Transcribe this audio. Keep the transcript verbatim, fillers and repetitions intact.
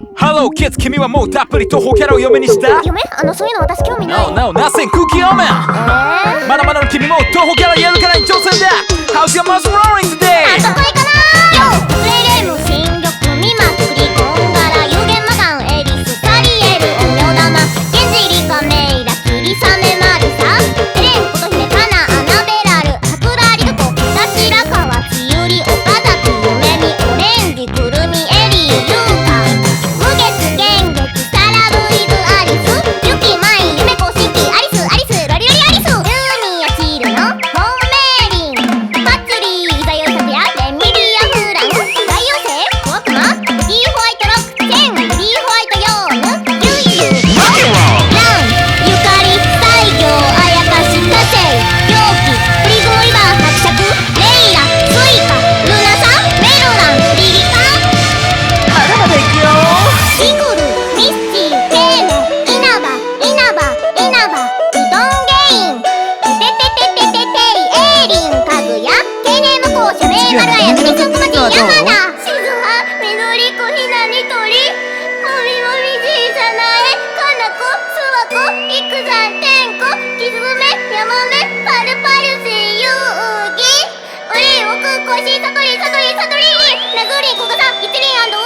ハローキッズ、君はもうたっぷり徒歩キャラを嫁にした？ 嫁？あのそういうの私興味ない。 No no nothing 空気読め。 えー、 まだまだの君も徒歩キャラやるからに挑戦だ。 How's your muscle rolling today? あそこ行かなーよ。プレレム新緑未まくりこんがら有限魔眼エリスサリエルおみょだまゲジリカメイラキリサメマルサエレン琴姫カナアナベラル桜リルコ田白川千百合岡崎嫁見オレンジくるみエリーユーカ無月玄月サラブイズアリスユキマイ夢子シキアリスアリスロリロリアリスルーミアチルのホームメイリンパツリーイザヨイサティアレミリアフラン大妖精小悪魔ディーホワイトロックチェンディーホワイトヨーヌユイユランゆかり西行あやかし火星狂気プリズムリバー伯爵レイラスイカルナサメルランリリカまだまだいくよ。 シグルミスチーテーメ稲葉稲葉稲葉うどんゲインテテテテテテイエーリンかぐやケネムコウシャメイマルアヤミスクマティヤマダしずはみどりこひなにとりもみもみじいさなえかなこすわこいくざんてんこきずめやまめパルパルせゆうぎうりおくこしさとりさとりさとりなずりこがさいちりん